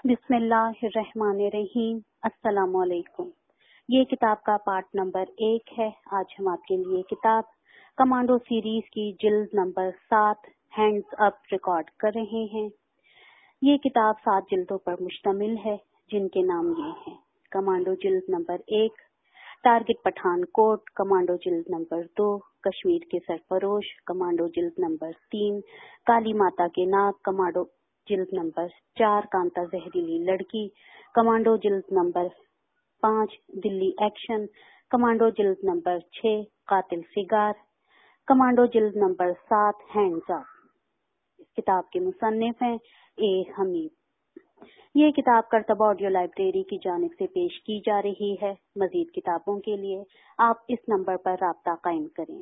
بسم اللہ الرحمن الرحیم۔ السلام علیکم۔ یہ کتاب کا پارٹ نمبر 1 ہے۔ آج ہم آپ کے لیے کتاب کمانڈو سیریز کی جلد نمبر 7 ہینڈز اپ ریکارڈ کر رہے ہیں۔ یہ کتاب 7 جلدوں پر مشتمل ہے، جن کے نام یہ ہیں: کمانڈو جلد نمبر 1، ٹارگٹ پٹھان کوٹ، کمانڈو جلد نمبر 2، کشمیر کے سرفروش، کمانڈو جلد نمبر 3، کالی ماتا کے ناگ، کمانڈو جلد نمبر 4، کانتا زہریلی لڑکی، کمانڈو جلد نمبر 5، دلی ایکشن، کمانڈو جلد نمبر 6، قاتل فگار، کمانڈو جلد نمبر 7، ہینڈز اپ۔ اس کتاب کے مصنف ہیں اے حمید۔ یہ کتاب کرتبہ آڈیو لائبریری کی جانب سے پیش کی جا رہی ہے۔ مزید کتابوں کے لیے آپ اس نمبر پر رابطہ قائم کریں: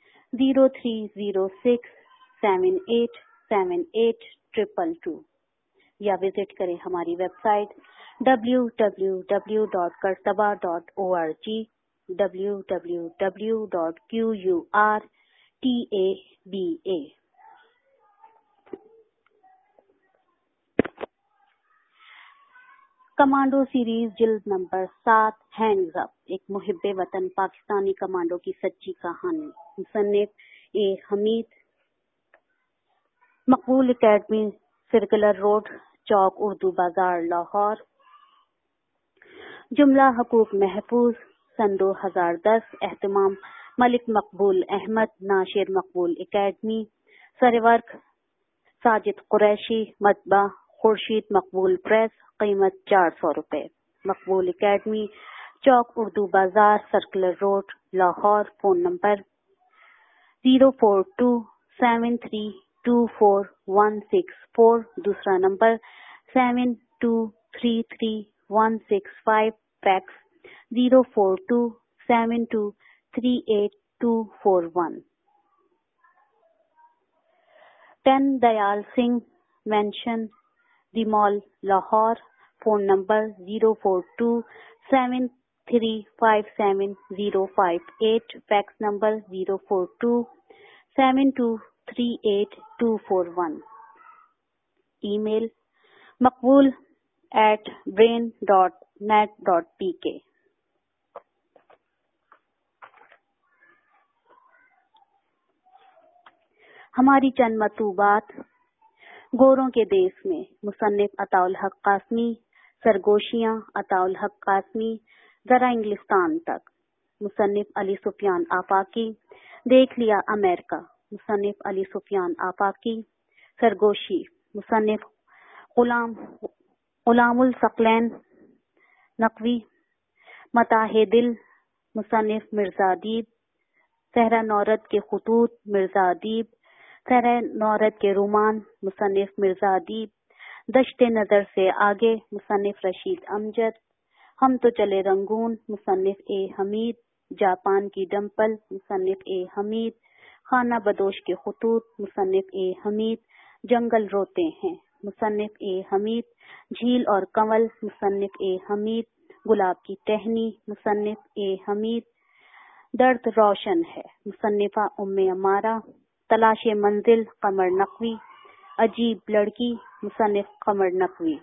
0306787822 یا وزٹ کریں ہماری website www.kartaba.org www.qurtaba. Commando series جلد نمبر 7 ہینڈز اپ، ایک محب وطن پاکستانی کمانڈو کی سچی کہانی۔ مصنف A Hamid. Maqbool academy, circular road, Chowk Urdu بازار، لاہور۔ جملہ حقوق محفوظ، سن 2010۔ اہتمام ملک مقبول احمد، ناشر مقبول اکیڈمی، سرورق ساجد قریشی، مطبع خورشید مقبول پریس، قیمت 400 روپے۔ Maqbool academy, Chowk Urdu Bazaar, circular road, Lahore. Phone number 04273242164، دوسرا number 72333165، fax 04272382241۔ 10 Dyal Singh mansion, the mall, Lahore. Phone number 04273570058، fax number 04272382241۔ Email maqbool@brain.net.pk۔ ہماری چند مطلوبات: گوروں کے دیس میں، مصنف عطاء الحق قاسمی۔ سرگوشیاں، عطاء الحق قاسمی، ذرا انگلستان تک، مصنف علی سفیان آفاقی۔ دیکھ لیا امریکہ، مصنف علی سفیان آفاقی۔ سرگوشی، مصنف غلام الثقلین نقوی۔ متاع دل، مصنف مرزا ادیب۔ صحرا نورد کے خطوط، مرزا ادیب۔ صحرا نورد کے رومان، مصنف مرزا ادیب۔ دشت نظر سے آگے، مصنف رشید امجد۔ ہم تو چلے رنگون، مصنف اے حمید۔ جاپان کی ڈمپل، مصنف اے حمید۔ خانہ بدوش کے خطوط، مصنف اے حمید۔ جنگل روتے ہیں، مصنف اے حمید۔ جھیل اور کنول، مصنف اے حمید۔ گلاب کی ٹہنی، مصنف اے حمید۔ درد روشن ہے، مصنفہ ام امارہ۔ تلاش منزل، قمر نقوی۔ عجیب لڑکی، مصنف قمر نقوی۔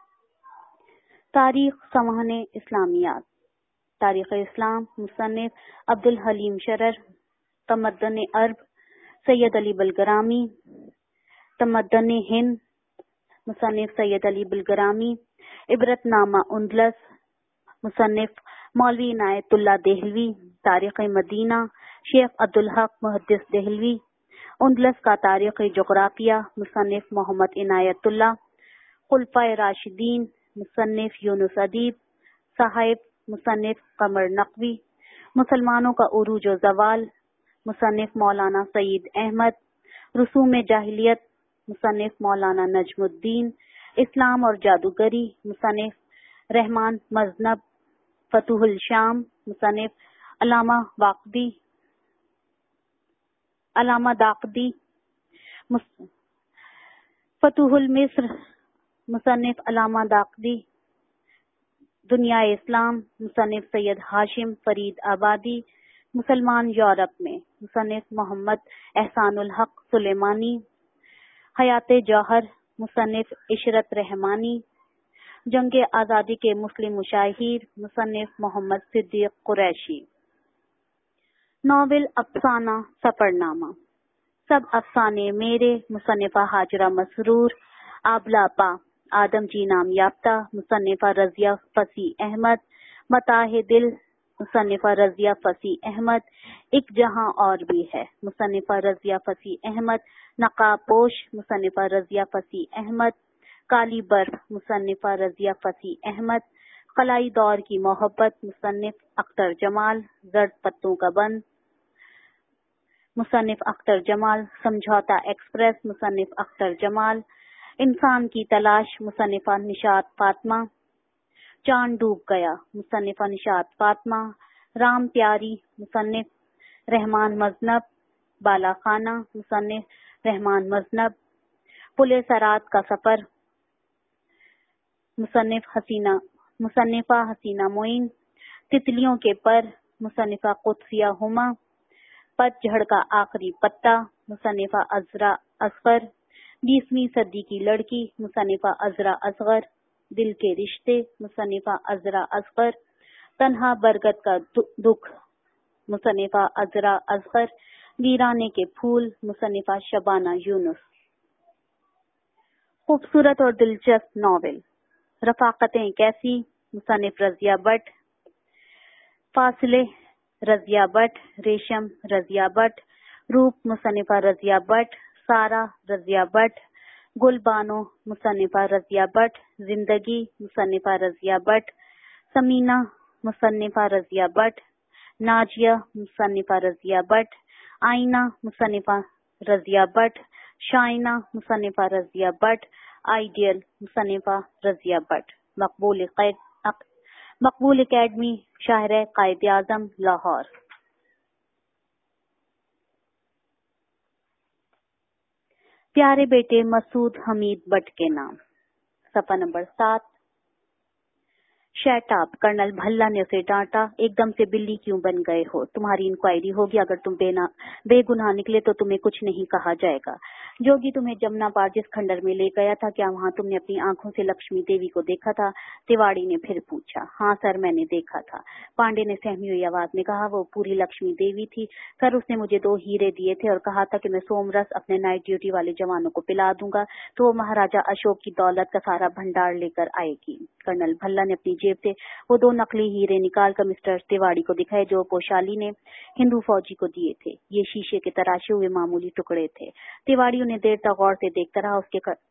تاریخ سوانح اسلامیات، تاریخ اسلام، مصنف عبدالحلیم شرر۔ تمدن عرب، سید علی بلگرامی۔ تمدن ہند، مصنف سید علی بلگرامی۔ عبرت نامہ اندلس، مصنف مولوی عنایت اللہ دہلوی۔ تاریخ مدینہ، شیخ عبدالحق محدث دہلوی۔ اندلس کا تاریخی جغرافیہ، مصنف محمد عنایت اللہ۔ خلفائے راشدین، مصنف یونس ادیب صاحب۔ مصنف قمر نقوی۔ مسلمانوں کا عروج و زوال، مصنف مولانا سعید احمد۔ رسوم جاہلیت، مصنف مولانا نجم الدین۔ اسلام اور جادوگری، مصنف رحمان مذنب۔ فتوح الشام، مصنف علامہ داقدی۔ فتوح المصر، مصنف علامہ داقدی۔ دنیا اسلام، مصنف سید ہاشم فرید آبادی۔ مسلمان یورپ میں، مصنف محمد احسان الحق سلیمانی۔ حیات جوہر، مصنف عشرت رحمانی۔ جنگ آزادی کے مسلم مشاہیر، مصنف محمد صدیق قریشی۔ ناول افسانہ سفر نامہ، سب افسانے میرے، مصنفہ ہاجرہ مسرور۔ آبلہ پا، آدم جی نام یافتہ، مصنفہ رضیہ فصیح احمد۔ متاع دل، مصنفہ رضیہ فصیح احمد۔ ایک جہاں اور بھی ہے، مصنفہ رضیہ فصیح احمد۔ نقاب پوش، مصنفہ رضیہ فصیح احمد۔ کالی برف، مصنفہ رضیہ فصیح احمد۔ خلائی دور کی محبت، مصنف اختر جمال۔ زرد پتوں کا بند، مصنف اختر جمال۔ سمجھوتہ ایکسپریس، مصنف اختر جمال۔ انسان کی تلاش، مصنفہ نشاط فاطمہ۔ چاند ڈوب گیا، مصنفہ نشاط فاطمہ۔ رام پیاری، مصنف رحمان مذنب۔ بالا خانہ، مصنف رحمان مذنب۔ پل صراط کا سفر، مصنفہ حسینہ معین۔ تتلیوں کے پر، مصنفہ قدسیہ ہما۔ پت جھڑ کا آخری پتا، مصنفہ عذرا اصغر۔ 20ویں صدی کی لڑکی، مصنفہ عذرا اصغر۔ دل کے رشتے، مصنفہ عذرا اصغر۔ تنہا برگد کا دکھ، مصنفہ عذرا اصغر۔ ویرانے کے پھول، مصنفہ شبانہ یونس۔ خوبصورت اور دلچسپ ناول رفاقتیں کیسی، مصنف رضیہ بٹ۔ فاصلے، رضیہ بٹ۔ ریشم، رضیہ بٹ۔ روپ، مصنفہ رضیہ بٹ۔ سارہ، رضیہ بٹ۔ گل بانو، مصنفہ رضیہ بٹ۔ زندگی، مصنفہ رضیہ بٹ۔ سمینہ، مصنفہ رضیہ بٹ۔ ناجیہ، مصنفہ رضیہ بٹ۔ آئینہ، مصنفہ رضیہ بٹ۔ شائنہ، مصنفہ رضیہ بٹ۔ آئیڈیل، مصنفہ رضیہ بٹ۔ مقبول اکیڈمی، شاہراہ قائد اعظم، لاہور۔ پیارے بیٹے مسعود حمید بٹ کے نام، صفحہ نمبر 7۔ شیٹ اپ، کرنل بھلہ نے اسے ڈانٹا۔ ایک دم سے بلی کیوں بن گئے ہو؟ تمہاری انکوائری ہوگی، اگر تم بے گناہ نکلے تو تمہیں کچھ نہیں کہا جائے گا۔ جوگی تمہیں جمنا پار جس کھنڈر میں لے گیا تھا، کیا وہاں تم نے اپنی آنکھوں سے لکشمی دیوی کو دیکھا تھا؟ تیواڑی نے پھر پوچھا۔ ہاں سر، میں نے دیکھا تھا، پانڈے نے سہمی ہوئی آواز میں کہا۔ وہ پوری لکشمی دیوی تھی سر، اس نے مجھے 2 ہیرے دیے تھے اور کہا تھا کہ میں سوم رس اپنے نائٹ ڈیوٹی والے جوانوں کو پلا دوں گا تو وہ مہاراجہ اشوک کی دولت کا سارا بھنڈار لے کر آئے گی۔ کرنل بھلہ نے اپنی جیب سے وہ 2 نقلی ہیرے نکال کر مسٹر تیواڑی کو دکھائے جو پوشالی نے ہندو فوجی کو دیے تھے۔ یہ شیشے کے تراشے ہوئے معمولی ٹکڑے تھے۔ تیواڑی انہیں دیر تک غور سے دیکھتا رہا۔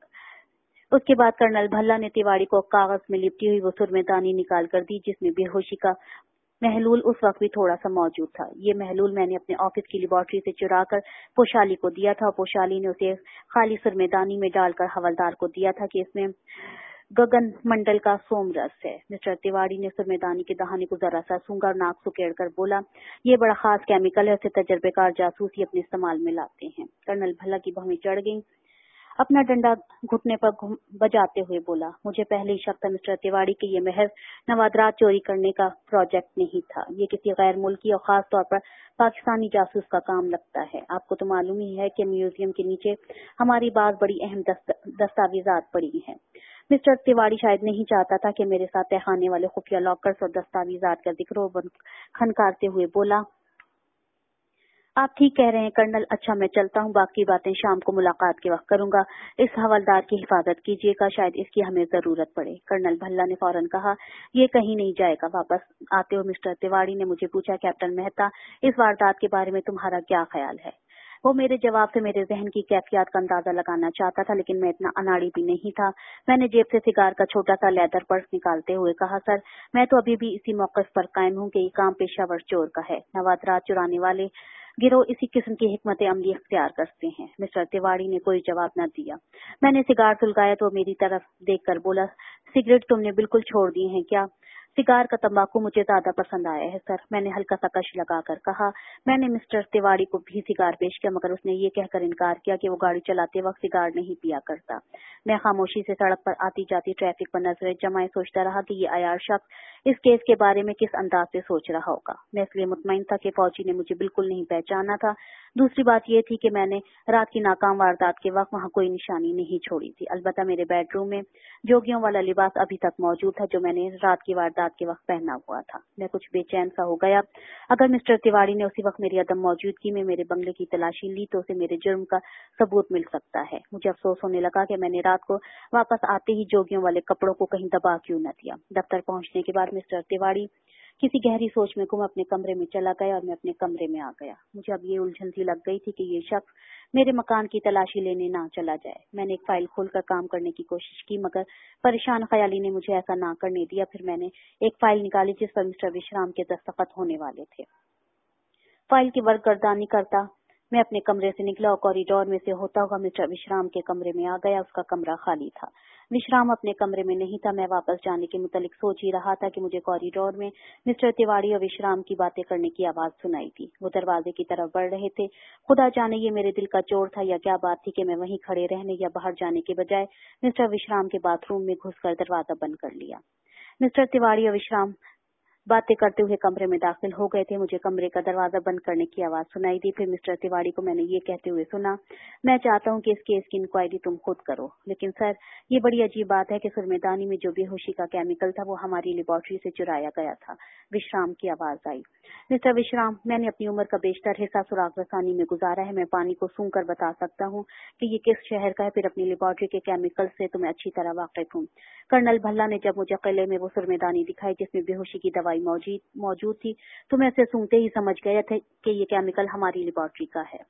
اس کے بعد کرنل بھلہ نے تیواڑی کو کاغذ میں لپٹی ہوئی وہ سرمے دانی نکال کر دی جس میں بے ہوشی کا محلول اس وقت بھی تھوڑا سا موجود تھا۔ یہ محلول میں نے اپنے آفس کی لیبارٹری سے چرا کر پوشالی کو دیا تھا اور پوشالی نے اسے خالی سرمے دانی میں ڈال کر حوالدار کو دیا تھا کہ اس میں گگن منڈل کا سوم رس ہے۔ مسٹر تیواڑی نے سرمے دانی کے دہانے کو ذرا سا سونگا اور ناک سکیڑ کر بولا، یہ بڑا خاص کیمیکل ہے، اسے تجربے کار جاسوس ہی اپنے استعمال میں لاتے ہیں۔ کرنل بھلہ کی بھویں چڑھ گئیں۔ اپنا ڈنڈا گھٹنے پر بجاتے ہوئے بولا، مجھے پہلے ہی شک تھا مسٹر تیواڑی کہ یہ محض نوادرات چوری کرنے کا پروجیکٹ نہیں تھا، یہ کسی غیر ملکی اور خاص طور پر پاکستانی جاسوس کا کام لگتا ہے۔ آپ کو تو معلوم ہی ہے کہ میوزیم کے نیچے ہماری بعض بڑی اہم دستاویزات پڑی ہیں۔ مسٹر تیواڑی شاید نہیں چاہتا تھا کہ میرے ساتھ تہخانے والے خفیہ لاکرز اور دستاویزات کا ذکر ہو۔ کھنکارتے ہوئے بولا، آپ ٹھیک کہہ رہے ہیں کرنل، اچھا میں چلتا ہوں، باقی باتیں شام کو ملاقات کے وقت کروں گا۔ اس حوالدار کی حفاظت کیجیے گا، شاید اس کی ہمیں ضرورت پڑے۔ کرنل بھلہ نے فوراً کہا، یہ کہیں نہیں جائے گا۔ واپس آتے ہوئے مسٹر تیواڑی نے مجھے پوچھا، کیپٹن مہتا، اس واردات کے بارے میں تمہارا کیا خیال ہے؟ وہ میرے جواب سے میرے ذہن کی کیفیات کا اندازہ لگانا چاہتا تھا، لیکن میں اتنا اناڑی بھی نہیں تھا۔ میں نے جیب سے سگار کا چھوٹا سا لیدر پرس نکالتے ہوئے کہا، سر میں تو ابھی بھی اسی موقف پر قائم ہوں کہ یہ کام پیشہ ور چور کا ہے۔ نوادرات چرانے والے گروہ اسی قسم کی حکمت عملی اختیار کرتے ہیں۔ مسٹر تیواڑی نے کوئی جواب نہ دیا۔ میں نے سگار سلگایا تو میری طرف دیکھ کر بولا، سگریٹ تم نے بالکل چھوڑ دی ہیں کیا؟ سگار کا تمباکو مجھے زیادہ پسند آیا ہے سر، میں نے ہلکا سا کش لگا کر کہا۔ میں نے مسٹر تیواڑی کو بھی سگار پیش کیا مگر اس نے یہ کہہ کر انکار کیا کہ وہ گاڑی چلاتے وقت سگار نہیں پیا کرتا۔ میں خاموشی سے سڑک پر آتی جاتی ٹریفک پر نظریں جمائے سوچتا رہا کہ یہ عیار شخص इस केस के बारे में किस अंदाज से सोच रहा होगा। मैं इसलिए मुतमईन था कि फौजी ने मुझे बिल्कुल नहीं पहचाना था। दूसरी बात यह थी कि मैंने रात की नाकाम वारदात के वक्त वहां कोई निशानी नहीं छोड़ी थी। अलबत्ता मेरे बेडरूम में जोगियों वाला लिबास अभी तक मौजूद था जो मैंने रात की वारदात के वक्त पहना हुआ था। मैं कुछ बेचैन सा हो गया। अगर मिस्टर तिवारी ने उसी वक्त मेरी अदम मौजूदगी में मेरे बंगले की तलाशी ली तो उसे मेरे जुर्म का सबूत मिल सकता है। मुझे अफसोस होने लगा कि मैंने रात को वापस आते ही जोगियों वाले कपड़ों को कहीं दबा क्यों न दिया। दफ्तर पहुंचने के बाद मिस्टर तिवारी किसी गहरी सोच में गुम अपने कमरे में चला गया और मैं अपने कमरे में आ गया। मुझे अब ये उलझन सी लग गई थी कि ये शख्स मेरे मकान की तलाशी लेने ना चला जाए। मैंने एक फाइल खोलकर काम करने की कोशिश की मगर परेशान ख्याली ने मुझे ऐसा ना करने दिया। फिर मैंने एक फाइल निकाली जिस पर मिस्टर विश्राम के दस्तखत होने वाले थे। फाइल की वर्कगर्दानी करता मैं अपने कमरे से निकला और कॉरिडोर में से होता हुआ मिस्टर विश्राम के कमरे में आ गया। उसका कमरा खाली था। विश्राम अपने कमरे में नहीं था। मैं वापस जाने के मुतालिक सोच ही रहा था कि मुझे कॉरिडोर में मिस्टर तिवारी और विश्राम की बातें करने की आवाज सुनाई थी। वो दरवाजे की तरफ बढ़ रहे थे। खुदा जाने ये मेरे दिल का चोर था या क्या बात थी कि मैं वहीं खड़े रहने या बाहर जाने के बजाय मिस्टर विश्राम के बाथरूम में घुसकर दरवाजा बंद कर लिया। मिस्टर तिवारी और विश्राम बातें करते हुए कमरे में दाखिल हो गए थे। मुझे कमरे का दरवाजा बंद करने की आवाज सुनाई दी। फिर मिस्टर तिवारी को मैंने ये कहते हुए सुना, मैं चाहता हूँ कि इस केस की इंक्वायरी तुम खुद करो। लेकिन सर, ये बड़ी अजीब बात है कि सुरमेदानी में जो बेहोशी का केमिकल था वो हमारी लेबोरेटरी से चुराया गया था। विश्राम की आवाज आई। मिस्टर विश्राम, मैंने अपनी उम्र का बेशतर हिस्सा सुराग रसानी में गुजारा है। मैं पानी को सूंघ कर बता सकता हूँ कि ये किस शहर का है। फिर अपनी लेबोरेटरी के केमिकल से तो मैं अच्छी तरह वाकिफ हूँ। कर्नल भल्ला ने जब मुझे किले में वो सुरमेदानी दिखाई जिसमें बेहोशी की दवाई मौजूद थी तो मैं इसे सूंघते ही समझ गया था कि ये केमिकल हमारी लेबोरेटरी का है।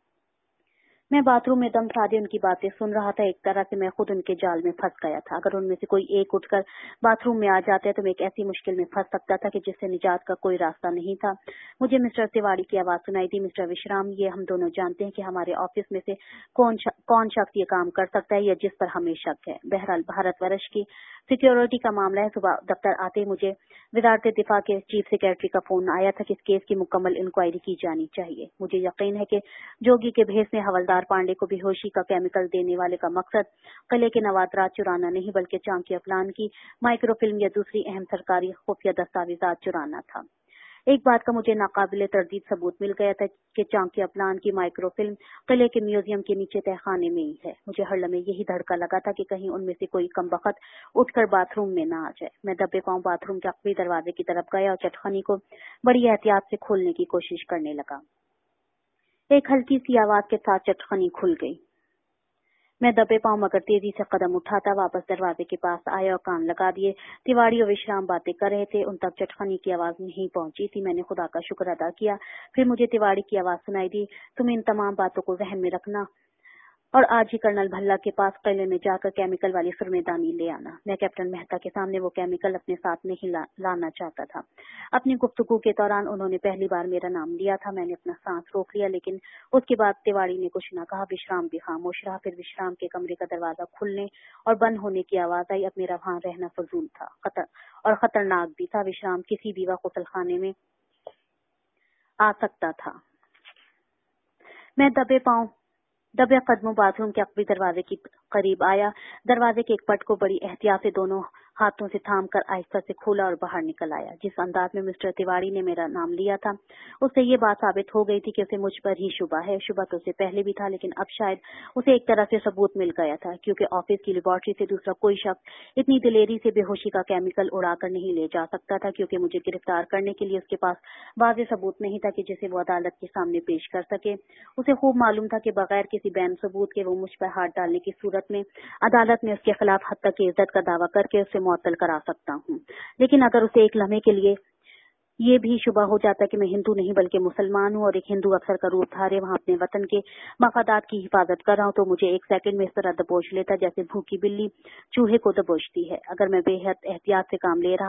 मैं बाथरूम में दम साधे उनकी बातें सुन रहा था। एक तरह से मैं खुद उनके जाल में फंस गया था। अगर उनमें से कोई एक उठकर बाथरूम में आ जाता तो मैं एक ऐसी मुश्किल में फंस सकता था कि जिससे निजात का कोई रास्ता नहीं था। मुझे मिस्टर तिवारी की आवाज सुनाई दी, मिस्टर विश्राम, ये हम दोनों जानते हैं कि हमारे ऑफिस में से कौन शख्स ये काम कर सकता है या जिस पर हमें शक है। बहरहाल भारतवर्ष की सिक्योरिटी का मामला है। सुबह दफ्तर आते ही मुझे वजारत दिफा के चीफ सेक्रेटरी का फोन आया था कि इस केस की मुकम्मल इंक्वायरी की जानी चाहिए। मुझे यकीन है कि जोगी के भेस में हवलदार पांडे को बेहोशी का केमिकल देने वाले का मकसद किले के नवादरात चुराना नहीं बल्कि चांकिया प्लान की माइक्रोफिल्म या दूसरी अहम सरकारी खुफिया दस्तावेजात चुराना था। एक बात का मुझे नाकाबिले तरदीद सबूत मिल गया था कि चांकिया प्लान की माइक्रोफिल्म किले के म्यूजियम के नीचे तहखाने में ही है। मुझे हर लम्हे यही धड़का लगा था कि कहीं उनमें से कोई कमबख्त उठकर बाथरूम में ना आ जाए। मैं दबे पांव बाथरूम के अक्वी दरवाजे की तरफ गया और चटखनी को बड़ी एहतियात से खोलने की कोशिश करने लगा। एक हल्की सी आवाज के साथ चटखनी खुल गई। मैं दबे पांव मगर तेजी से कदम उठाता वापस दरवाजे के पास आया और कान लगा दिए। तिवारी और विश्राम बातें कर रहे थे। उन तक चटखनी की आवाज नहीं पहुंची थी। मैंने खुदा का शुक्र अदा किया। फिर मुझे तिवारी की आवाज सुनाई दी, तुम इन तमाम बातों को जहन में रखना और आज ही कर्नल भल्ला के पास किले में जाकर केमिकल वाली सुरमेदानी ले आना। मैं कैप्टन मेहता के सामने वो केमिकल अपने साथ नहीं लाना चाहता था। अपनी गुफ्तगू के दौरान उन्होंने पहली बार मेरा नाम लिया था। मैंने अपना सांस रोक लिया लेकिन उसके बाद तिवारी ने कुछ न कहा। विश्राम भी खामोश रहा। फिर विश्राम के कमरे का दरवाजा खुलने और बंद होने की आवाज आई। अब मेरा वहां रहना फजूल था और खतरनाक भी था। विश्राम किसी भी वक्त गुसलखाने में आ सकता था। मैं दबे कदमों बाथरूम के अकबी दरवाजे के करीब आया। दरवाजे के एक पट को बड़ी एहतियात से दोनों हाथों से थामकर आहिस्ता से खोला और बाहर निकल आया। जिस अंदाज में मिस्टर तिवारी ने मेरा नाम लिया था उससे ये बात साबित हो गई थी कि उसे मुझ पर ही शुबा है। शुबा तो उसे पहले भी था लेकिन अब शायद उसे एक तरह से सबूत मिल गया था क्योंकि ऑफिस की लेबोरेटरी से दूसरा कोई शख्स इतनी दिलेरी से बेहोशी का केमिकल उड़ाकर नहीं ले जा सकता था क्योंकि मुझे गिरफ्तार करने के लिए उसके पास वाज़ेह सबूत नहीं था कि जिसे वो अदालत के सामने पेश कर सके। उसे खूब मालूम था कि बगैर किसी बैन सबूत के वो मुझ पर हाथ डालने की सूरत में अदालत में उसके खिलाफ हद तक की इज्जत का दावा करके उसे मुअत्तल करा सकता हूँ। लेकिन अगर उसे एक लम्हे के लिए ये भी शुबा हो जाता कि मैं हिंदू नहीं बल्कि मुसलमान हूँ और एक हिंदू अफसर का रूप धारे वहाँ अपने वतन के मफादात की हिफाजत कर रहा हूँ तो मुझे एक सेकंड में इस तरह दबोच लेता जैसे भूखी बिल्ली चूहे को दबोचती है। अगर मैं बेहद एहतियात से काम ले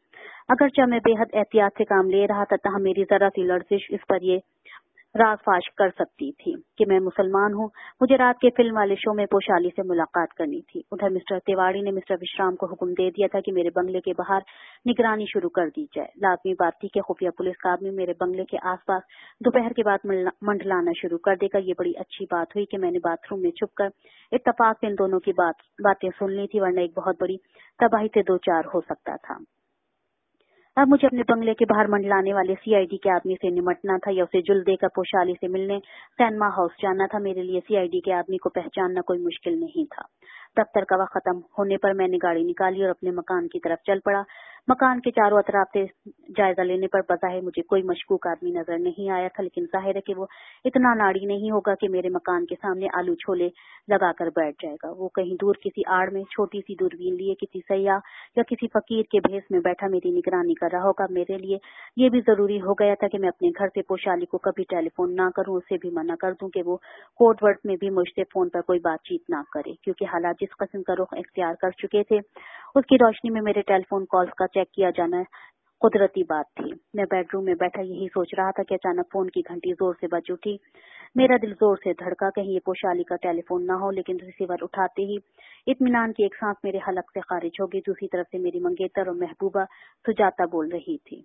रहा था तहाँ मेरी जरा सी लर्जिश इस पर ये राज फाश कर सकती थी कि मैं मुसलमान हूँ। मुझे रात के फिल्म वाले शो में पोशाली से मुलाकात करनी थी। उधर मिस्टर तिवारी ने मिस्टर विश्राम को हुक्म दे दिया था कि मेरे बंगले के बाहर निगरानी शुरू कर दी जाए। लाजमी बात थी कि खुफिया पुलिस का आदमी मेरे बंगले के आसपास दोपहर के बाद मंडलाना शुरू कर देगा। ये बड़ी अच्छी बात हुई कि मैंने बाथरूम में छुपकर इत्तफाक से इन दोनों की बातें सुन ली थी, वरना एक बहुत बड़ी तबाही से दो चार हो सकता था। अब मुझे अपने बंगले के बाहर मंडलाने वाले सीआईडी के आदमी से निमटना था या उसे जुल देकर पोशाली से मिलने सैनमा हाउस जाना था। मेरे लिए सीआईडी के आदमी को पहचानना कोई मुश्किल नहीं था। दफ्तर का वक्त खत्म होने पर मैंने गाड़ी निकाली और अपने मकान की तरफ चल पड़ा। मकान के चारों अतराफ से जायजा लेने पर बज़ाहिर मुझे कोई मशकूक आदमी नजर नहीं आया था, लेकिन जाहिर है कि वो इतना नाड़ी नहीं होगा कि मेरे मकान के सामने आलू छोले लगाकर बैठ जाएगा। वो कहीं दूर किसी आड़ में छोटी सी दूरबीन लिए किसी सयाह या किसी फकीर के भेष में बैठा मेरी निगरानी कर रहा होगा। मेरे लिए ये भी जरूरी हो गया था कि मैं अपने घर से पोशाली को कभी टेलीफोन ना करूं, उसे भी मना कर दूं कि वो कोड वर्ड में भी मुझसे फोन पर कोई बातचीत ना करे, क्योंकि हालात जिस किस्म का रुख इख्तियार कर चुके थे उसकी रोशनी में मेरे टेलीफोन कॉल्स का चेक किया जाना कुदरती बात थी। मैं बेडरूम में बैठा यही सोच रहा था कि अचानक फोन की घंटी जोर से बज उठी। मेरा दिल जोर से धड़का, कहीं ये पोशाली का टेलीफोन ना हो, लेकिन रिसीवर उठाते ही इत्मीनान की एक सांस मेरे हलक से खारिज हो गई। दूसरी तरफ से मेरी मंगेतर और महबूबा सुजाता बोल रही थी।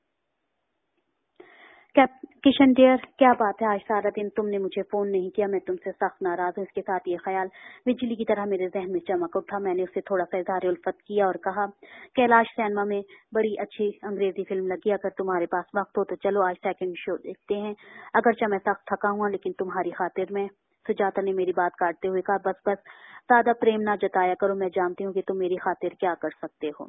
किशन डियर, क्या बात है, आज सारा दिन तुमने मुझे फोन नहीं किया, मैं तुमसे सख्त नाराज हूँ। इसके साथ ये ख्याल बिजली की तरह मेरे जहन में चमक उठा। मैंने उससे थोड़ा सा इजहार उल्फत किया और कहा, कैलाश सिनेमा में बड़ी अच्छी अंग्रेजी फिल्म लगी, अगर तुम्हारे पास वक्त हो तो चलो आज सेकंड शो देखते हैं। अगरचे मैं सख्त थका हुआ लेकिन तुम्हारी खातिर मैं। सुजाता ने मेरी बात काटते हुए कहा, बस बस ज्यादा प्रेम ना जताया करो, मैं जानती हूँ कि तुम मेरी खातिर क्या कर सकते हो।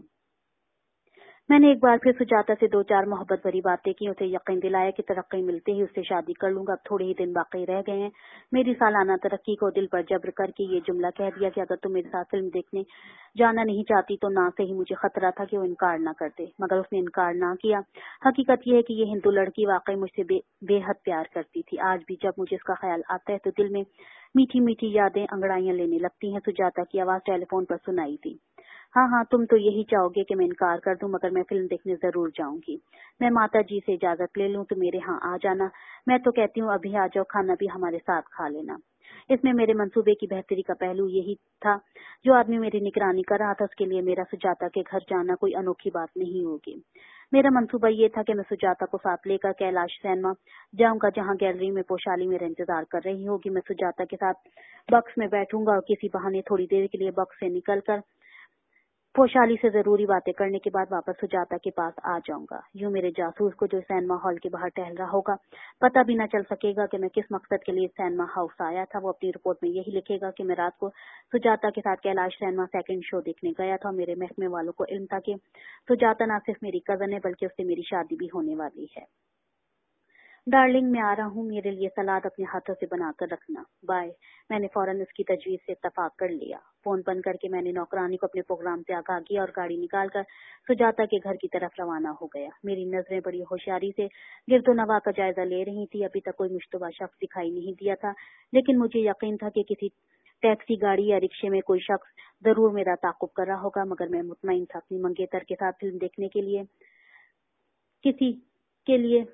मैंने एक बार फिर सुजाता से दो चार मोहब्बत भरी बातें की, उसे यकीन दिलाया कि तरक्की मिलते ही उससे शादी कर लूंगा। अब थोड़े ही दिन बाकी रह गए हैं मेरी सालाना तरक्की को दिल पर जब्र करके ये जुमला कह दिया कि अगर तुम मेरे साथ फिल्म देखने जाना नहीं चाहती तो ना से ही मुझे खतरा था कि वो इनकार ना कर दे, मगर उसने इनकार ना किया। हकीकत यह है कि ये हिंदू लड़की वाकई मुझसे बेहद प्यार करती थी। आज भी जब मुझे इसका ख्याल आता है तो दिल में मीठी मीठी यादें अंगड़ाइयां लेने लगती हैं। सुजाता की आवाज टेलीफोन पर सुनाई दी। हाँ हाँ, तुम तो यही चाहोगे कि मैं इनकार कर दूं, मगर मैं फिल्म देखने जरूर जाऊंगी। मैं माता जी से इजाजत ले लूं तो मेरे यहाँ आ जाना। मैं तो कहती हूँ अभी आ जाओ, खाना भी हमारे साथ खा लेना। इसमें मेरे मंसूबे की बेहतरी का पहलू यही था, जो आदमी मेरी निगरानी कर रहा था उसके लिए मेरा सुजाता के घर जाना कोई अनोखी बात नहीं होगी। मेरा मंसूबा ये था कि मैं सुजाता को साथ लेकर कैलाश सिनेमा जाऊंगा, जहाँ गैलरी में पोशाली मेरा इंतजार कर रही होगी। मैं सुजाता के साथ बक्स में बैठूंगा और किसी बहाने थोड़ी देर के लिए बक्स से निकलकर पोशाली से जरूरी बातें करने के बाद वापस सुजाता के पास आ जाऊंगा। यूं मेरे जासूस को जो सिनेमा हॉल के बाहर टहल रहा होगा पता भी न चल सकेगा कि मैं किस मकसद के लिए सिनेमा हाउस आया था। वो अपनी रिपोर्ट में यही लिखेगा कि मैं रात को सुजाता के साथ कैलाश सिनेमा सेकंड शो देखने गया था। मेरे महकमे वालों को इल्म था कि सुजाता न सिर्फ मेरी कजन है बल्कि उससे मेरी शादी भी होने वाली है। डार्लिंग, मैं आ रहा हूँ, मेरे लिए सलाद अपने हाथों से बनाकर रखना, बाय। मैंने फौरन उसकी तजवीज से इत्तफाक कर लिया। फोन बंद करके मैंने नौकरानी को अपने प्रोग्राम से आगाह किया और गाड़ी निकालकर सुजाता के घर की तरफ रवाना हो गया। मेरी नजरें बड़ी होशियारी से गिरदोनवा का जायजा ले रही थी। अभी तक कोई मुश्तबा शख्स दिखाई नहीं दिया था, लेकिन मुझे यकीन था कि किसी टैक्सी गाड़ी या रिक्शे में कोई शख्स जरूर मेरा ताकुब कर रहा होगा, मगर मैं मुतमईन था अपनी मंगेतर के साथ फिल्म देखने के लिए किसी के लिए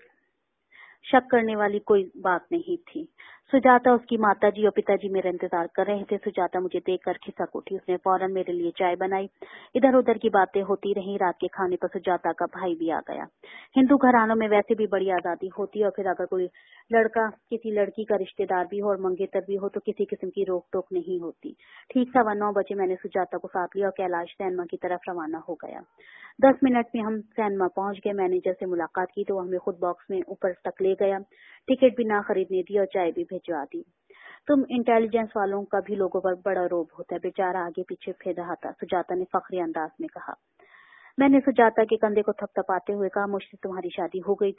शक करने वाली कोई बात नहीं थी। सुजाता, उसकी माताजी और पिताजी मेरा इंतजार कर रहे थे। सुजाता मुझे देखकर खिसक उठी। उसने फौरन मेरे लिए चाय बनाई। इधर उधर की बातें होती रहीं। रात के खाने पर सुजाता का भाई भी आ गया। हिंदू घरानों में वैसे भी बड़ी आजादी होती है और फिर अगर कोई लड़का किसी लड़की का रिश्तेदार भी हो और मंगेतर भी हो तो किसी किस्म की रोक टोक नहीं होती। ठीक 9:15 बजे मैंने सुजाता को साथ लिया और कैलाश सिनेमा की तरफ रवाना हो गया। 10 मिनट में हम सिनेमा पहुंच गए। मैनेजर से मुलाकात की तो वो हमें खुद बॉक्स में ऊपर तक ले गया। टिकट भी ना खरीदने दी और चाय भी भिजवा दी। तुम इंटेलिजेंस वालों का भी लोगों पर बड़ा रोब होता है। बेचारा आगे पीछे फिर रहा था। सुजाता ने फख्री अंदाज में कहा। मैंने सुजाता के कंधे को थपथपाते हुए कहा, मुझसे तुम्हारी शादी हो गई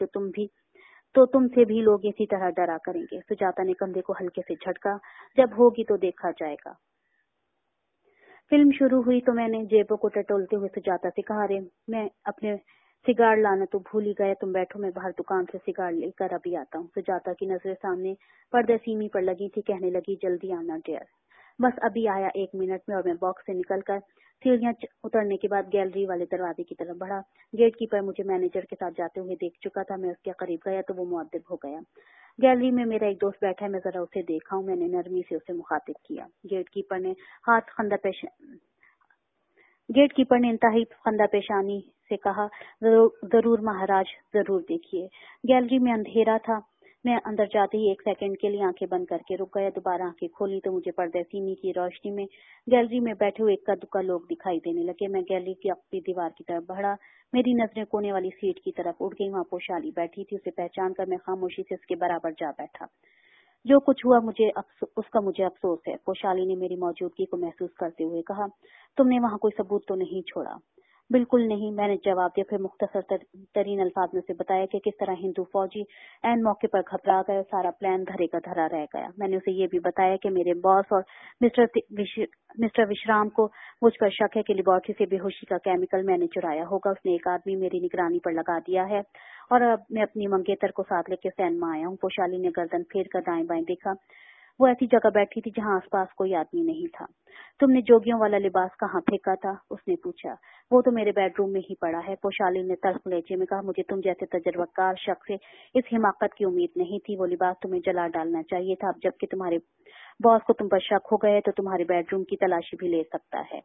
तो तुमसे भी लोग इसी तरह डरा करेंगे। सुजाता ने कंधे को हल्के से झटका। जब होगी तो देखा जाएगा। फिल्म शुरू हुई तो मैंने जेबों को टटोलते हुए सुजाता से कहा, अरे मैं अपने सिगार लाना तो भूल ही गया, तुम बैठो, मैं बाहर दुकान से सिगार लेकर अभी आता हूँ। सुजाता की नजरें सामने पर्दे सीमी पर लगी थी। कहने लगी, जल्दी आना डियर। बस अभी आया 1 मिनट में। और मैं बॉक्स से निकलकर सीढ़ियां उतरने के बाद गैलरी वाले दरवाजे की तरफ बढ़ा। गेट कीपर मुझे मैनेजर के साथ जाते हुए देख चुका था। मैं उसके करीब गया तो वो मुअद्दिब हो गया। गैलरी में मेरा एक दोस्त बैठा है, मैं जरा उसे देखा हूँ। मैंने नरमी से उसे मुखातिब किया। गेट कीपर ने इंतहाई खंदा पेशानी से कहा, जरूर महाराज, जरूर देखिए। गैलरी में अंधेरा था। میں اندر جاتے ہی 1 سیکنڈ کے لیے آنکھیں بند کر کے رک گیا. دوبارہ آنکھیں کھولی تو مجھے پردہ سیمی کی روشنی میں گیلری میں بیٹھے ہوئے اکا دکا لوگ دکھائی دینے لگے. میں گیلری کی اپنی دیوار کی طرف بڑھا. میری نظریں کونے والی سیٹ کی طرف اٹھ گئی. وہاں پوشالی بیٹھی تھی. اسے پہچان کر میں خاموشی سے اس کے برابر جا بیٹھا. جو کچھ ہوا اس کا مجھے افسوس ہے. پوشالی نے میری موجودگی کو محسوس کرتے ہوئے کہا. تم نے وہاں کوئی ثبوت تو نہیں چھوڑا؟ بالکل نہیں، میں نے جواب دیا. پھر مختصر ترین الفاظ میں اسے بتایا کہ کس طرح ہندو فوجی عین موقع پر گھبرا گئے اور سارا پلان دھرے کا دھرا رہ گیا. میں نے اسے یہ بھی بتایا کہ میرے باس اور مسٹر وشرام کو مجھ پر شک ہے کہ لیبارٹری سے بے ہوشی کا کیمیکل میں نے چرایا ہوگا. اس نے ایک آدمی میری نگرانی پر لگا دیا ہے اور اب میں اپنی منگیتر کو ساتھ لے کے سینما آیا ہوں. پوشالی نے گردن پھیر کر دائیں بائیں دیکھا. وہ ایسی جگہ بیٹھی تھی جہاں آس پاس کوئی آدمی نہیں تھا. تم نے جوگیوں والا لباس کہاں پھینکا تھا؟ اس نے پوچھا. وہ تو میرے بیڈ روم میں ہی پڑا ہے. پوشالی نے تلخ لہجے میں کہا. مجھے تم جیسے تجربہ کار شخص سے اس حماقت کی امید نہیں تھی. وہ لباس تمہیں جلا ڈالنا چاہیے تھا. اب جبکہ تمہارے باس کو تم پر شک ہو گئے تو تمہارے بیڈ روم کی تلاشی بھی لے سکتا ہے.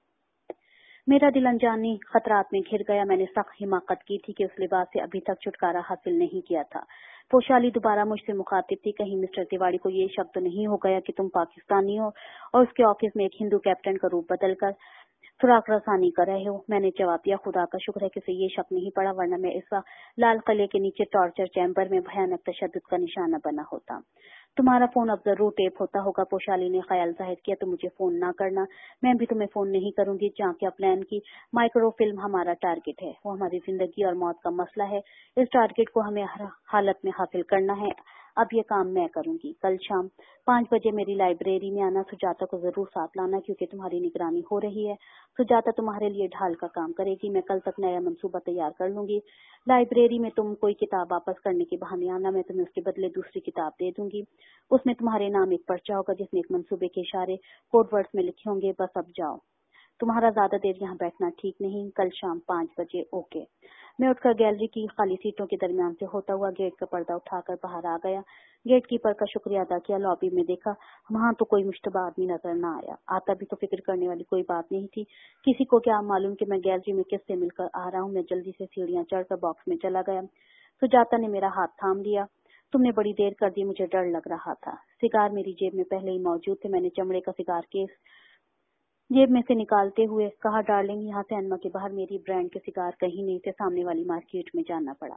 میرا دل انجانی خطرات میں گھر گیا. میں نے سخت حماقت کی تھی کہ اس لباس سے ابھی تک چھٹکارا حاصل نہیں کیا تھا. پوشالی دوبارہ مجھ سے مخاطب تھی. کہیں مسٹر تیواری کو یہ شک تو نہیں ہو گیا کہ تم پاکستانی ہو اور اس کے آفس میں ایک ہندو کیپٹن کا روپ بدل کر سراغ رسانی کر رہے ہو؟ میں نے جواب دیا. خدا کا شکر ہے کہ اسے یہ شک نہیں پڑا، ورنہ میں اس وقت لال قلعے کے نیچے ٹارچر چیمبر میں بھیانک تشدد کا نشانہ بنا ہوتا. تمہارا فون اب ضرور ٹیپ ہوتا ہوگا. پوشالی نے خیال ظاہر کیا. تو مجھے فون نہ کرنا، میں بھی تمہیں فون نہیں کروں گی. جہاں کیا پلان کی مائکرو فلم ہمارا ٹارگٹ ہے. وہ ہماری زندگی اور موت کا مسئلہ ہے. اس ٹارگٹ کو ہمیں ہر حالت میں حاصل کرنا ہے. اب یہ کام میں کروں گی. کل شام 5 بجے میری لائبریری میں آنا. سجاتا کو ضرور ساتھ لانا کیونکہ تمہاری نگرانی ہو رہی ہے. سجاتا تمہارے لیے ڈھال کا کام کرے گی. میں کل تک نیا منصوبہ تیار کر لوں گی. لائبریری میں تم کوئی کتاب واپس کرنے کے بہانے آنا. میں تمہیں اس کے بدلے دوسری کتاب دے دوں گی. اس میں تمہارے نام ایک پرچہ ہوگا جس میں ایک منصوبے کے اشارے کوڈ ورڈز میں لکھے ہوں گے. بس اب جاؤ، تمہارا زیادہ دیر یہاں بیٹھنا ٹھیک نہیں. کل شام 5 بجے. اوکے. میں اٹھ کر گیلری کی خالی سیٹوں کے درمیان سے ہوتا ہوا گیٹ کا پردہ اٹھا کر باہر آ گیا. گیٹ کیپر کا شکریہ ادا کیا. لابی میں دیکھا. وہاں تو کوئی مشتبہ آدمی نظر نہ آیا. آتا بھی تو فکر کرنے والی کوئی بات نہیں تھی. کسی کو کیا معلوم کہ میں گیلری میں کس سے مل کر آ رہا ہوں. میں جلدی سے سیڑھیاں چڑھ کر باکس میں چلا گیا. سجاتا نے میرا ہاتھ تھام لیا. تم نے بڑی دیر کر دی. مجھے ڈر لگ رہا تھا. سگار میری جیب میں پہلے ہی موجود تھے. میں نے چمڑے کا سگار کیس جیب میں سے نکالتے ہوئے کہا. ڈارلنگ، یہاں سینما کے باہر میری برانڈ کے سگار کہیں نہیں تھے. سامنے والی مارکیٹ میں جانا پڑا.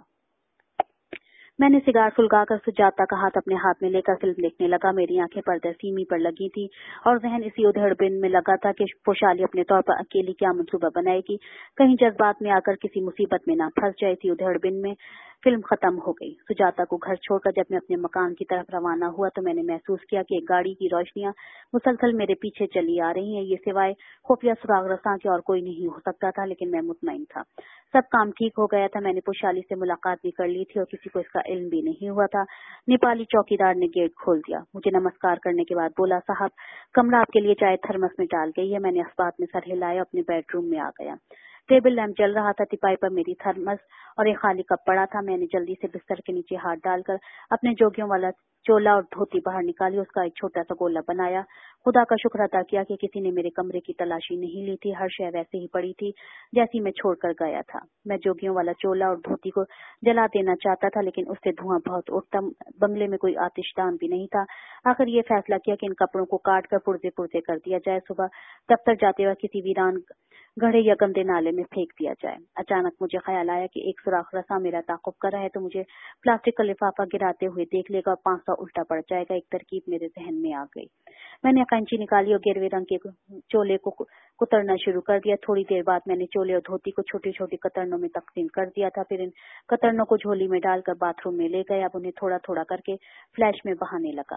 میں نے سگار سلگا کر سجاتا کا ہاتھ اپنے ہاتھ میں لے کر فلم دیکھنے لگا. میری آنکھیں پردہ سیمی پر لگی تھی اور ذہن اسی ادھڑ بن میں لگا تھا کہ پوشالی اپنے طور پر اکیلی کیا منصوبہ بنائے گی. کہیں جذبات میں آ کر کسی مصیبت میں نہ پھنس جائے. اسی ادھڑ بن میں فلم ختم ہو گئی. سجاتا کو گھر چھوڑ کر جب میں اپنے مکان کی طرف روانہ ہوا تو میں نے محسوس کیا کہ ایک گاڑی کی روشنیاں مسلسل میرے پیچھے چلی آ رہی ہیں. یہ سوائے خفیہ سراغ رساں کے اور کوئی نہیں ہو سکتا تھا. لیکن میں مطمئن تھا سب کام ٹھیک ہو گیا تھا. میں نے پوشالی سے ملاقات بھی کر لی تھی اور کسی کو اس کا علم بھی نہیں ہوا تھا. نیپالی چوکیدار نے گیٹ کھول دیا. مجھے نمسکار کرنے کے بعد بولا. صاحب، کمرہ آپ کے لیے چائے تھرمس میں ڈال گئی ہے. میں نے اسبات میں سر ہلایا. اپنے بیڈ روم میں آ گیا. ٹیبل لیمپ جل رہا تھا. تپائی پر میری تھرمس اور ایک خالی کپ پڑا تھا. میں نے جلدی سے بستر کے نیچے ہاتھ ڈال کر اپنے جوگیوں والا چولا اور دھوتی باہر نکالی. اس کا ایک چھوٹا سا گولا بنایا. خدا کا شکر ادا کیا کہ کسی نے میرے کمرے کی تلاشی نہیں لی تھی. ہر شے ویسے ہی پڑی تھی جیسی میں چھوڑ کر گیا تھا. میں جوگیوں والا چولا اور دھوتی کو جلا دینا چاہتا تھا لیکن اس سے دھواں بہت اٹھتا. بنگلے میں کوئی آتش دان بھی نہیں تھا. آخر یہ فیصلہ کیا کہ ان کپڑوں کو کاٹ کر پرزے پرزے کر دیا جائے. صبح دفتر جاتے وقت کسی ویران گڑھے یا گندے نالے میں پھینک دیا جائے. اچانک مجھے خیال آیا کہ ایک سوراخ رسا میرا تعاقب کر رہا ہے تو مجھے پلاسٹک کا لفافہ گراتے ہوئے دیکھ لے گا اور 500 الٹا پڑ جائے گا. ایک ترکیب میرے ذہن میں آ گئی. میں نے قینچی نکالی اور گیروے رنگ کے چولے کو کترنا شروع کر دیا. تھوڑی دیر بعد میں نے چولے اور دھوتی کو چھوٹی چھوٹی کترنوں میں تقسیم کر دیا تھا. پھر ان کترنوں کو جھولی میں ڈال کر باتھ روم میں لے گیا. اب انہیں تھوڑا تھوڑا کر کے فلیش میں بہانے لگا.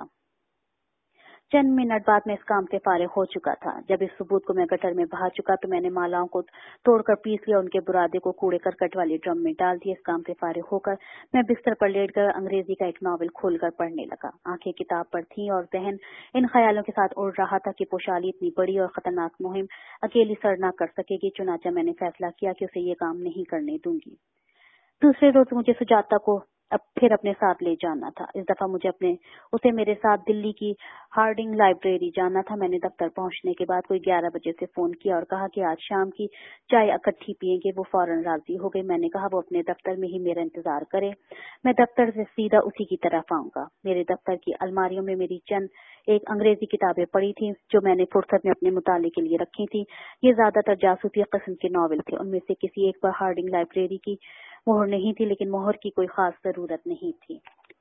چند منٹ بعد میں اس کام سے فارغ ہو چکا تھا. جب اس ثبوت کو میں گٹر میں بہا چکا تو میں نے مالاؤں کو توڑ کر پیس لیا. ان کے برادے کو کوڑے کرکٹ والے ڈرم میں ڈال دیا. اس کام سے فارغ ہو کر میں بستر پر لیٹ کر انگریزی کا ایک ناول کھول کر پڑھنے لگا. آنکھیں کتاب پر تھیں اور ذہن ان خیالوں کے ساتھ اڑ رہا تھا کہ پوشالی اتنی بڑی اور خطرناک مہم اکیلی سر نہ کر سکے گی. چنانچہ میں نے فیصلہ کیا کہ اسے یہ کام نہیں کرنے دوں گی. دوسرے روز مجھے سجاتا کو अब फिर अपने साथ ले जाना था। इस दफा मुझे उसे मेरे साथ दिल्ली की हार्डिंग लाइब्रेरी जाना था। मैंने दफ्तर पहुंचने के बाद कोई 11 बजे से फोन किया और कहा कि आज शाम की चाय इकट्ठी पियेंगे। वो फौरन राजी हो गई। मैंने कहा वो अपने दफ्तर में ही मेरा इंतजार करे, मैं दफ्तर से सीधा उसी की तरफ आऊंगा। मेरे दफ्तर की अलमारियों में मेरी चंद एक अंग्रेजी किताबें पड़ी थी जो मैंने फुर्सत में अपने मुताले के लिए रखी थी। ये ज्यादातर जासूसी किस्म के नॉवेल थे। उनमें से किसी एक पर हार्डिंग लाइब्रेरी की मोहर नहीं थी, लेकिन मोहर की कोई खास जरूरत नहीं थी।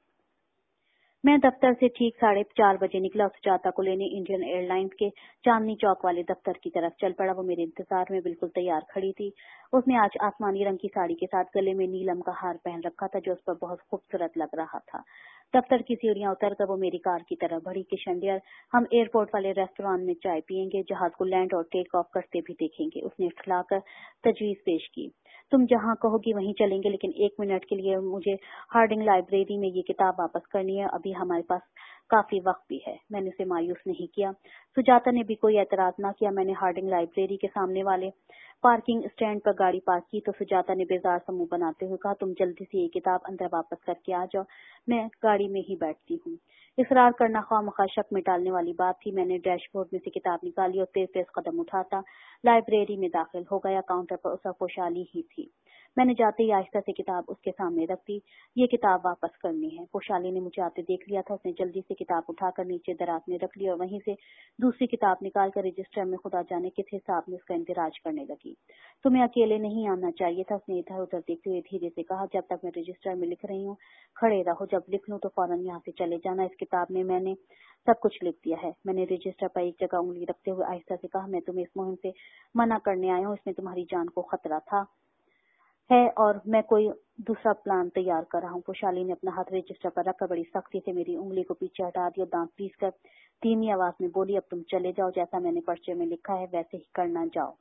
मैं दफ्तर से ठीक 4:30 बजे निकला और सुजाता को लेने इंडियन एयरलाइंस के चांदनी चौक वाले दफ्तर की तरफ चल पड़ा। वो मेरे इंतजार में बिल्कुल तैयार खड़ी थी। उसने आज आसमानी रंग की साड़ी के साथ गले में नीलम का हार पहन रखा था जो उस पर बहुत खूबसूरत लग रहा था। दफ्तर की सीढ़ियां उतरकर वो मेरी कार की तरफ बढ़ी। किशन डियर, हम एयरपोर्ट वाले रेस्टोरेंट में चाय पियेंगे, जहाज को लैंड और टेक ऑफ करते भी देखेंगे। उसने इठलाकर तजवीज पेश की। तुम जहां कहोगी वहीं चलेंगे, लेकिन 1 मिनट के लिए मुझे हार्डिंग लाइब्रेरी में ये किताब वापस करनी है। अभी हमारे पास काफी वक्त भी है। मैंने उसे मायूस नहीं किया। सुजाता ने भी कोई एतराज ना किया। मैंने हार्डिंग लाइब्रेरी के सामने वाले पार्किंग स्टैंड पर गाड़ी पार्क की तो सुजाता ने बेजार सा मुंह बनाते हुए कहा, तुम जल्दी से ये किताब अंदर वापस करके आ जाओ, मैं गाड़ी में ही बैठती हूँ। इसरार करना ख्वामखा शक में डालने वाली बात थी। मैंने डैशबोर्ड में से किताब निकाली और तेज तेज कदम उठाता लाइब्रेरी में दाखिल हो गया। काउंटर पर उसका पोशाली ही थी। मैंने जाते ही आहिस्ता से किताब उसके सामने रख दी। ये किताब वापस करनी है। पोशाली ने मुझे आते देख लिया था। उसने जल्दी से किताब उठाकर नीचे दराज में रख ली और वहीं से दूसरी किताब निकालकर रजिस्टर में खुदा जाने किस हिसाब में उसका इंतराज करने लगी। तुम्हें अकेले नहीं आना चाहिए था, उसने इधर उधर देखते हुए धीरे से कहा। जब तक मैं रजिस्टर में लिख रही हूँ खड़े रहो, जब लिख लूँ तो फौरन यहाँ से चले जाना। इस किताब में मैंने सब कुछ लिख दिया है। मैंने रजिस्टर पर एक जगह उंगली रखते हुए आहिस्ता से कहा, मैं तुम्हें इस मुहिम से मना करने आया हूँ। इसमें तुम्हारी जान को खतरा था है और मैं कोई दूसरा प्लान तैयार कर रहा हूँ। पोशाली ने अपना हाथ रजिस्टर पर रखकर बड़ी सख्ती से मेरी उंगली को पीछे हटा दिया। दांत पीस कर धीमी आवाज में बोली, अब तुम चले जाओ, जैसा मैंने पर्चे में लिखा है वैसे ही करना, जाओ।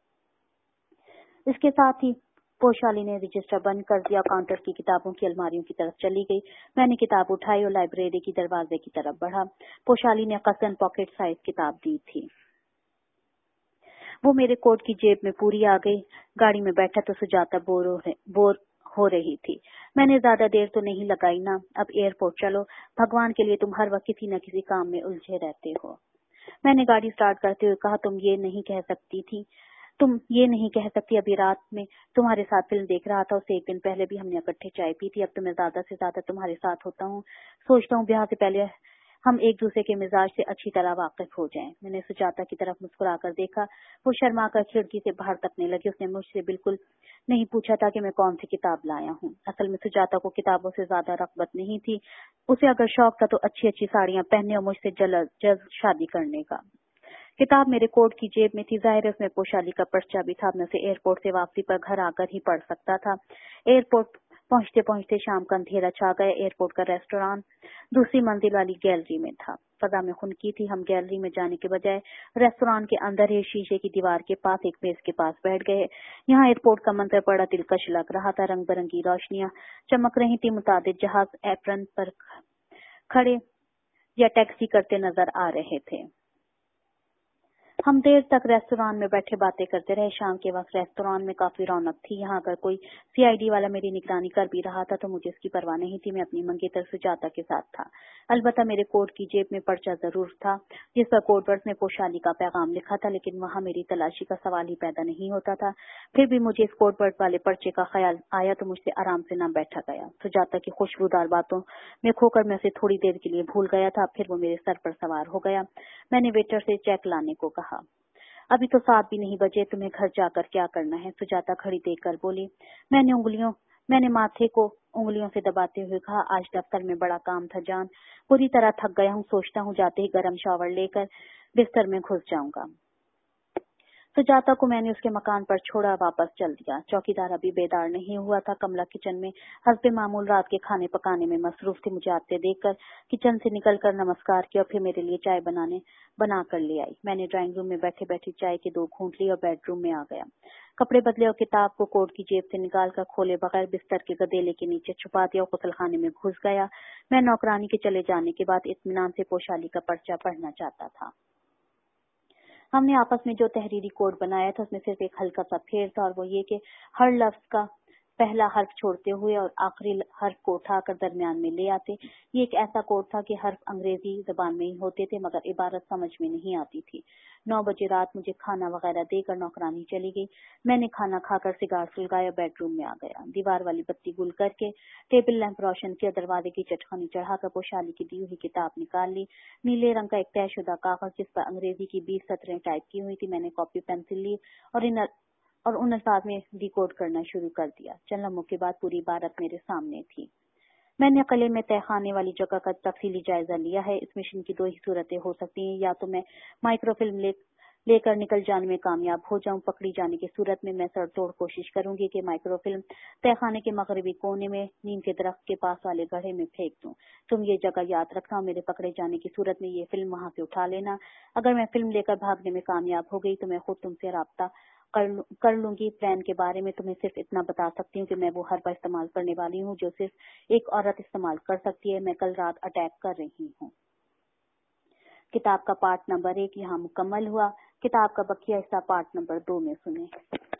इसके साथ ही पोशाली ने रजिस्टर बंद कर दिया। काउंटर की किताबों की अलमारियों की तरफ चली गई। मैंने किताब उठाई और लाइब्रेरी की दरवाजे की तरफ बढ़ा। पोशाली ने कसरन पॉकेट साइज किताब दी थी। वो मेरे कोट की जेब में पूरी आ गई। गाड़ी में बैठा तो सुजाता बोर हो रही थी। मैंने ज्यादा देर तो नहीं लगाई ना, अब एयरपोर्ट चलो, भगवान के लिए तुम हर वक्त किसी न किसी काम में उलझे रहते हो। मैंने गाड़ी स्टार्ट करते हुए कहा, तुम ये नहीं कह सकती अभी रात में तुम्हारे साथ फिल्म देख रहा था, उससे एक दिन पहले भी हमने इकट्ठे चाय पी थी। अब तो मैं ज्यादा से ज्यादा तुम्हारे साथ होता हूँ। सोचता हूँ ब्याह से पहले हम एक दूसरे के मिजाज से अच्छी तरह वाकिफ हो जाएं। मैंने सुजाता की तरफ मुस्कुराकर देखा। वो शर्मा कर खिड़की से बाहर तकने लगी। उसने मुझसे बिल्कुल नहीं पूछा था कि मैं कौन सी किताब लाया हूँ। असल में सुजाता को किताबों से ज्यादा रग़बत नहीं थी। उसे अगर शौक था तो अच्छी अच्छी साड़ियां पहनने और मुझसे जल्द शादी करने का। किताब मेरे कोट की जेब में थी। जाहिर है उसमें पोशाली का पर्चा भी था। मैं उसे एयरपोर्ट से वापसी पर घर आकर ही पढ़ सकता था। एयरपोर्ट पहुंचते पहुंचते शाम का अंधेरा छा गया। एयरपोर्ट का रेस्टोरेंट दूसरी मंजिल वाली गैलरी में था। फजा में खुनकी थी। हम गैलरी में जाने के बजाय रेस्टोरेंट के अंदर ही शीशे की दीवार के पास एक मेज के पास बैठ गए। यहाँ एयरपोर्ट का मंजर बड़ा दिलकश लग रहा था। रंग बिरंगी रोशनियां चमक रही थी। मुताबिक जहाज एप्रन पर खड़े या टैक्सी करते नजर आ रहे थे। हम देर तक रेस्टोरेंट में बैठे बातें करते रहे। शाम के वक्त रेस्टोरेंट में काफी रौनक थी। यहाँ अगर कोई सीआईडी वाला मेरी निगरानी कर भी रहा था तो मुझे इसकी परवाह नहीं थी। मैं अपनी मंगेतर सुजाता के साथ था। अलबत्ता मेरे कोट की जेब में पर्चा जरूर था जिस पर कोडवर्ड में पोशाली का पैगाम लिखा था, लेकिन वहाँ मेरी तलाशी का सवाल ही पैदा नहीं होता था। फिर भी मुझे इस कोडवर्ड वाले पर्चे का ख्याल आया तो मुझसे आराम से न बैठा गया। सुजाता की खुशबूदार बातों में खोकर मैं उसे थोड़ी देर के लिए भूल गया था। फिर वो मेरे सर पर सवार हो गया। मैंने वेटर से चेक लाने को कहा। अभी तो 7 भी नहीं बजे, तुम्हें घर जाकर क्या करना है? सुजाता घड़ी देखकर बोली। मैंने माथे को उंगलियों से दबाते हुए कहा, आज दफ्तर में बड़ा काम था जान, पूरी तरह थक गया हूँ। सोचता हूँ जाते ही गर्म शावर लेकर बिस्तर में घुस जाऊंगा। सुजाता को मैंने उसके मकान पर छोड़ा, वापस चल दिया। चौकीदार अभी बेदार नहीं हुआ था। कमला किचन में हस्बे मामूल रात के खाने पकाने में मसरूफ थी। मुझे आते देखकर किचन से निकलकर नमस्कार किया और फिर मेरे लिए चाय बना कर ले आई। मैंने ड्राइंग रूम में बैठे बैठे चाय के 2 घूंट लिए और बेडरूम में आ गया। कपड़े बदले और किताब को कोट की जेब से निकाल कर खोले बगैर बिस्तर के गदेले के नीचे छुपा दिया और गुसलखाने में घुस गया। मैं नौकरानी के चले जाने के बाद इत्मीनान से पोशाली का पर्चा पढ़ना चाहता था। हमने आपस में जो तहरीरी कोड बनाया था उसमें सिर्फ एक हल्का सा फेर था और वो ये कि हर लफ्ज का پہلا حرف چھوڑتے ہوئے اور آخری حرف کو اٹھا کر درمیان میں لے آتے۔ یہ ایک ایسا کوڈ تھا کہ حرف انگریزی زبان میں ہی ہوتے تھے مگر عبارت سمجھ میں نہیں آتی تھی۔ 9 بجے رات مجھے کھانا وغیرہ دے کر نوکرانی چلی گئی۔ میں نے کھانا کھا کر سگار سلگایا، بیڈ روم میں آ گیا، دیوار والی بتی گل کر کے ٹیبل لیمپ روشن کیا، دروازے کی چٹخانی چڑھا کر پوشالی کی دی ہوئی کتاب نکال لی، نیلے رنگ کا ایک طے شدہ کاغذ جس پر انگریزی کی 20 سطریں ٹائپ کی ہوئی تھی۔ میں نے کاپی پینسل لی اور ان الفاظ میں ڈیکوڈ کرنا شروع کر دیا۔ چند لمحوں کے بعد پوری عبارت میرے سامنے تھی۔ میں نے قلعے میں تہہ خانے والی جگہ کا تفصیلی جائزہ لیا ہے۔ اس مشن کی 2 ہی صورتیں ہو سکتی ہیں، یا تو میں مائکرو فلم لے کر نکل جانے میں کامیاب ہو جاؤں، پکڑی جانے کی صورت میں سر توڑ کوشش کروں گی کہ مائکرو فلم تہہ خانے کے مغربی کونے میں نیم کے درخت کے پاس والے گڑھے میں پھینک دوں۔ تم یہ جگہ یاد رکھنا اور میرے پکڑے جانے کی صورت میں یہ فلم وہاں سے اٹھا لینا۔ اگر میں فلم لے کر بھاگنے میں کامیاب ہو گئی تو میں خود تم سے رابطہ کر لوں گی۔ پلان کے بارے میں تمہیں صرف اتنا بتا سکتی ہوں کہ میں وہ حربہ استعمال کرنے والی ہوں جو صرف ایک عورت استعمال کر سکتی ہے۔ میں کل رات اٹیک کر رہی ہوں۔ کتاب کا پارٹ نمبر 1 یہاں مکمل ہوا۔ کتاب کا بقیہ حصہ پارٹ نمبر 2 میں سنیں۔